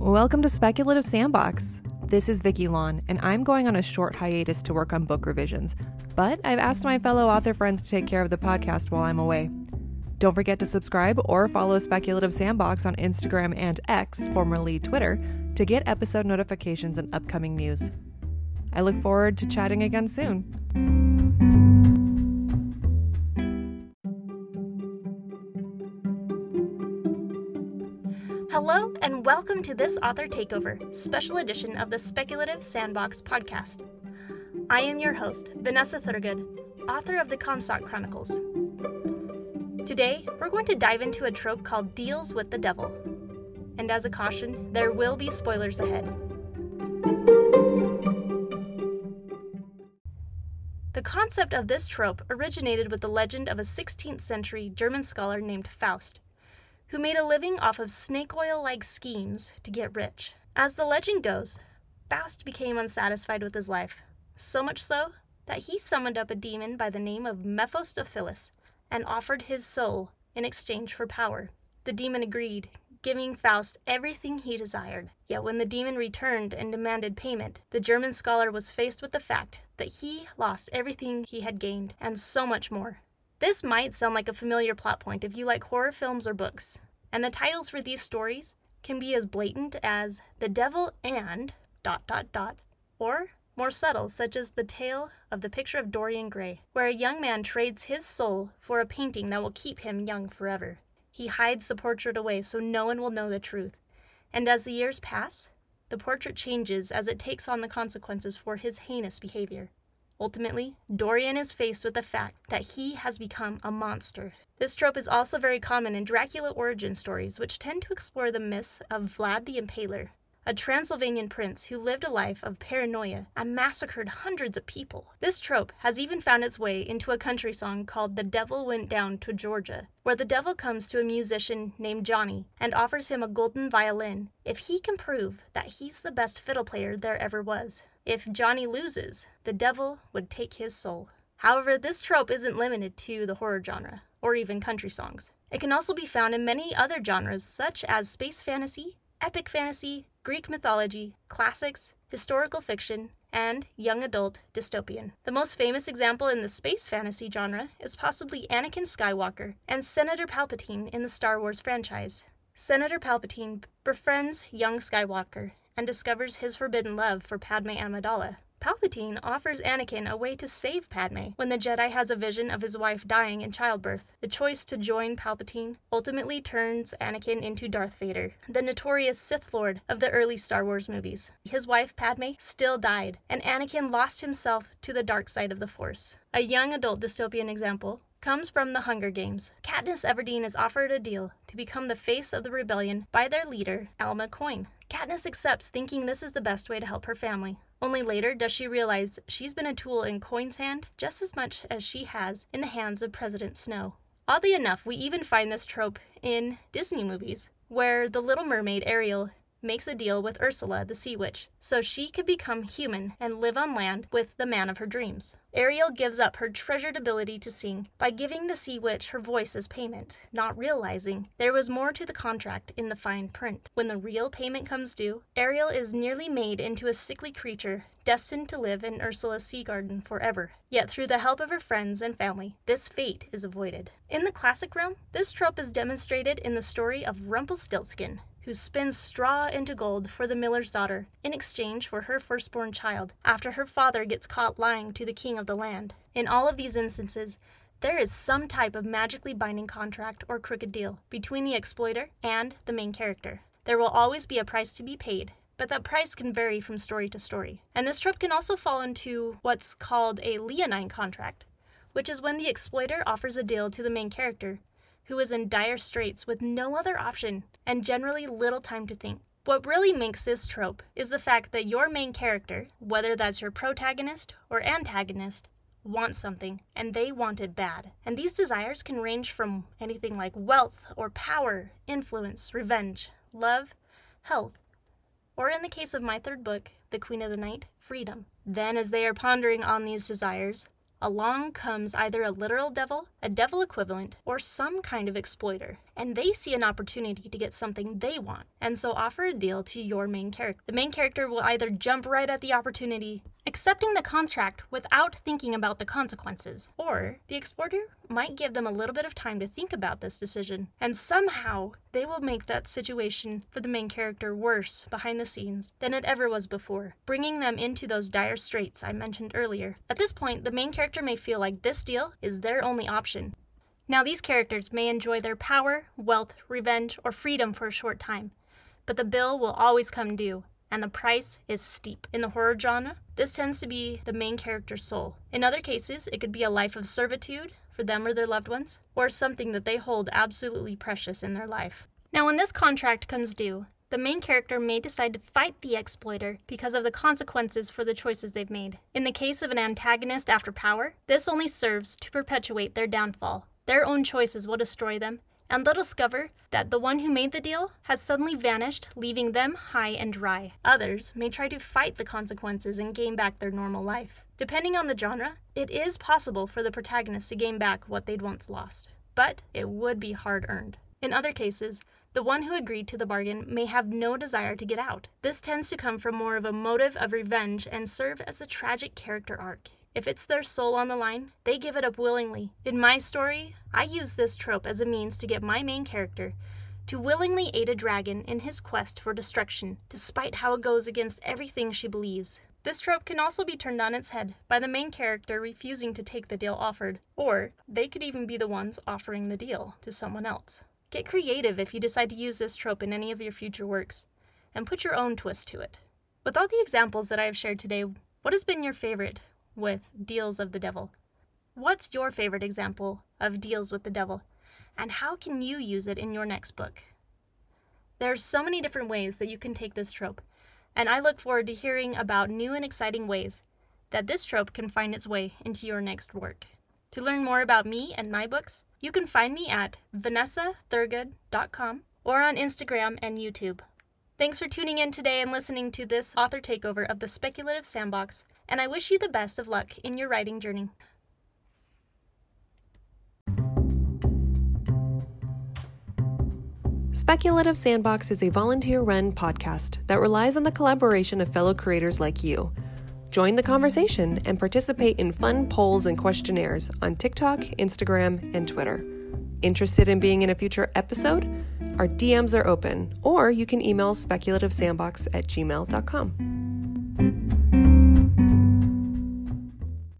Welcome to Speculative Sandbox. This is Vicky Lawn, and I'm going on a short hiatus to work on book revisions, but I've asked my fellow author friends to take care of the podcast while I'm away. Don't forget to subscribe or follow Speculative Sandbox on Instagram and X, formerly Twitter, to get episode notifications and upcoming news. I look forward to chatting again soon. Hello, and welcome to this Author Takeover, special edition of the Speculative Sandbox podcast. I am your host, Vanessa Thurgood, author of the Comstock Chronicles. Today, we're going to dive into a trope called Deals with the Devil. And as a caution, there will be spoilers ahead. The concept of this trope originated with the legend of a 16th century German scholar named Faust, who made a living off of snake oil-like schemes to get rich. As the legend goes, Faust became unsatisfied with his life, so much so that he summoned up a demon by the name of Mephistopheles and offered his soul in exchange for power. The demon agreed, giving Faust everything he desired. Yet when the demon returned and demanded payment, the German scholar was faced with the fact that he lost everything he had gained, and so much more. This might sound like a familiar plot point if you like horror films or books, and the titles for these stories can be as blatant as The Devil and ... or more subtle, such as the tale of The Picture of Dorian Gray, where a young man trades his soul for a painting that will keep him young forever. He hides the portrait away so no one will know the truth, and as the years pass, the portrait changes as it takes on the consequences for his heinous behavior. Ultimately, Dorian is faced with the fact that he has become a monster. This trope is also very common in Dracula origin stories, which tend to explore the myths of Vlad the Impaler, a Transylvanian prince who lived a life of paranoia and massacred hundreds of people. This trope has even found its way into a country song called The Devil Went Down to Georgia, where the devil comes to a musician named Johnny and offers him a golden violin if he can prove that he's the best fiddle player there ever was. If Johnny loses, the devil would take his soul. However, this trope isn't limited to the horror genre, or even country songs. It can also be found in many other genres such as space fantasy, epic fantasy, Greek mythology, classics, historical fiction, and young adult dystopian. The most famous example in the space fantasy genre is possibly Anakin Skywalker and Senator Palpatine in the Star Wars franchise. Senator Palpatine befriends young Skywalker and discovers his forbidden love for Padme Amidala. Palpatine offers Anakin a way to save Padme when the Jedi has a vision of his wife dying in childbirth. The choice to join Palpatine ultimately turns Anakin into Darth Vader, the notorious Sith Lord of the early Star Wars movies. His wife Padme still died, and Anakin lost himself to the dark side of the Force. A young adult dystopian example comes from The Hunger Games. Katniss Everdeen is offered a deal to become the face of the rebellion by their leader, Alma Coin. Katniss accepts, thinking this is the best way to help her family. Only later does she realize she's been a tool in Coin's hand just as much as she has in the hands of President Snow. Oddly enough, we even find this trope in Disney movies, where the Little Mermaid, Ariel, makes a deal with Ursula, the sea witch, so she could become human and live on land with the man of her dreams. Ariel gives up her treasured ability to sing by giving the sea witch her voice as payment, not realizing there was more to the contract in the fine print. When the real payment comes due, Ariel is nearly made into a sickly creature destined to live in Ursula's sea garden forever. Yet through the help of her friends and family, this fate is avoided. In the classic realm, this trope is demonstrated in the story of Rumpelstiltskin, who spins straw into gold for the miller's daughter in exchange for her firstborn child after her father gets caught lying to the king of the land. In all of these instances, there is some type of magically binding contract or crooked deal between the exploiter and the main character. There will always be a price to be paid, but that price can vary from story to story. And this trope can also fall into what's called a leonine contract, which is when the exploiter offers a deal to the main character, who is in dire straits with no other option and generally little time to think. What really makes this trope is the fact that your main character, whether that's your protagonist or antagonist, wants something, and they want it bad. And these desires can range from anything like wealth or power, influence, revenge, love, health, or in the case of my third book, The Queen of the Night, freedom. Then as they are pondering on these desires, along comes either a literal devil, a devil equivalent, or some kind of exploiter, and they see an opportunity to get something they want, and so offer a deal to your main character. The main character will either jump right at the opportunity, accepting the contract without thinking about the consequences, or the exploiter might give them a little bit of time to think about this decision, and somehow they will make that situation for the main character worse behind the scenes than it ever was before, bringing them into those dire straits I mentioned earlier. At this point, the main character may feel like this deal is their only option. Now, these characters may enjoy their power, wealth, revenge, or freedom for a short time, but the bill will always come due, and the price is steep. In the horror genre, this tends to be the main character's soul. In other cases, it could be a life of servitude for them or their loved ones, or something that they hold absolutely precious in their life. Now, when this contract comes due, the main character may decide to fight the exploiter because of the consequences for the choices they've made. In the case of an antagonist after power, this only serves to perpetuate their downfall. Their own choices will destroy them, and they'll discover that the one who made the deal has suddenly vanished, leaving them high and dry. Others may try to fight the consequences and gain back their normal life. Depending on the genre, it is possible for the protagonist to gain back what they'd once lost, but it would be hard-earned. In other cases, the one who agreed to the bargain may have no desire to get out. This tends to come from more of a motive of revenge and serve as a tragic character arc. If it's their soul on the line, they give it up willingly. In my story, I use this trope as a means to get my main character to willingly aid a dragon in his quest for destruction, despite how it goes against everything she believes. This trope can also be turned on its head by the main character refusing to take the deal offered, or they could even be the ones offering the deal to someone else. Get creative if you decide to use this trope in any of your future works, and put your own twist to it. With all the examples that I have shared today, what has been your favorite with deals of the devil? What's your favorite example of deals with the devil, and how can you use it in your next book? There are so many different ways that you can take this trope, and I look forward to hearing about new and exciting ways that this trope can find its way into your next work. To learn more about me and my books, you can find me at vanessathurgood.com or on Instagram and YouTube. Thanks for tuning in today and listening to this author takeover of the Speculative Sandbox, and I wish you the best of luck in your writing journey. Speculative Sandbox is a volunteer-run podcast that relies on the collaboration of fellow creators like you. Join the conversation and participate in fun polls and questionnaires on TikTok, Instagram, and Twitter. Interested in being in a future episode? Our DMs are open, or you can email speculativesandbox@gmail.com.